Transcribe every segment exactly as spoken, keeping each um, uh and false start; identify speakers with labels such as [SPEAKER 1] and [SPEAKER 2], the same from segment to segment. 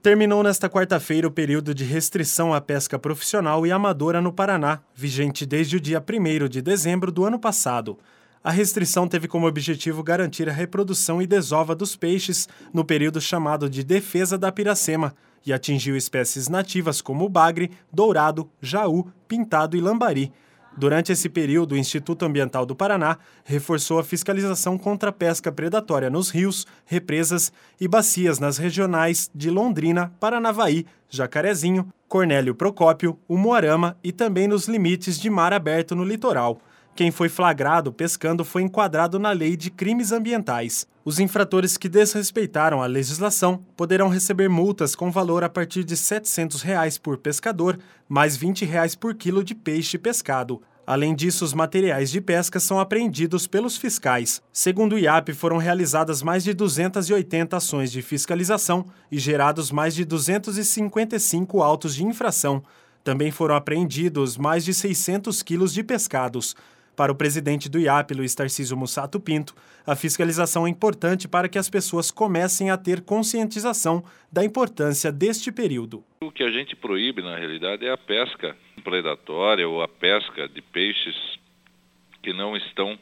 [SPEAKER 1] Terminou nesta quarta-feira o período de restrição à pesca profissional e amadora no Paraná, vigente desde o dia primeiro de dezembro do ano passado. A restrição teve como objetivo garantir a reprodução e desova dos peixes no período chamado de Defesa da Piracema e atingiu espécies nativas como o bagre, dourado, jaú, pintado e lambari. Durante esse período, o Instituto Ambiental do Paraná reforçou a fiscalização contra a pesca predatória nos rios, represas e bacias nas regionais de Londrina, Paranavaí, Jacarezinho, Cornélio Procópio, Umuarama e também nos limites de mar aberto no litoral. Quem foi flagrado pescando foi enquadrado na Lei de Crimes Ambientais. Os infratores que desrespeitaram a legislação poderão receber multas com valor a partir de setecentos reais por pescador, mais vinte reais por quilo de peixe pescado. Além disso, os materiais de pesca são apreendidos pelos fiscais. Segundo o I A P, foram realizadas mais de duzentas e oitenta ações de fiscalização e gerados mais de duzentos e cinquenta e cinco autos de infração. Também foram apreendidos mais de seiscentos quilos de pescados. Para o presidente do I A P, Luiz Tarcísio Mussato Pinto, a fiscalização é importante para que as pessoas comecem a ter conscientização da importância deste período.
[SPEAKER 2] O que a gente proíbe, na realidade, é a pesca predatória ou a pesca de peixes que não estão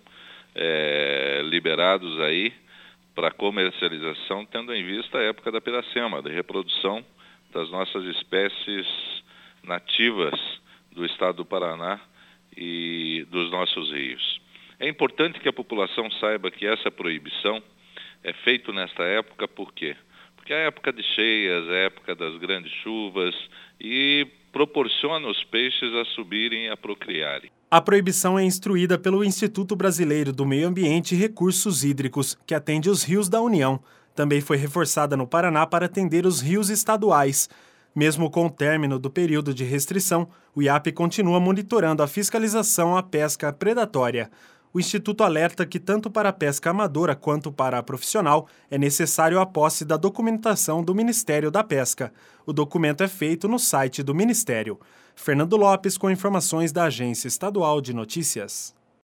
[SPEAKER 2] é, liberados aí para comercialização, tendo em vista a época da piracema, da reprodução das nossas espécies nativas do estado do Paraná e dos nossos rios. É importante que a população saiba que essa proibição é feita nesta época, por quê? Porque é a época de cheias, é a época das grandes chuvas e proporciona os peixes a subirem e a procriarem.
[SPEAKER 1] A proibição é instruída pelo Instituto Brasileiro do Meio Ambiente e Recursos Hídricos, que atende os rios da União. Também foi reforçada no Paraná para atender os rios estaduais. Mesmo com o término do período de restrição, o I A P continua monitorando a fiscalização à pesca predatória. O Instituto alerta que tanto para a pesca amadora quanto para a profissional é necessário a posse da documentação do Ministério da Pesca. O documento é feito no site do Ministério. Fernando Lopes com informações da Agência Estadual de Notícias.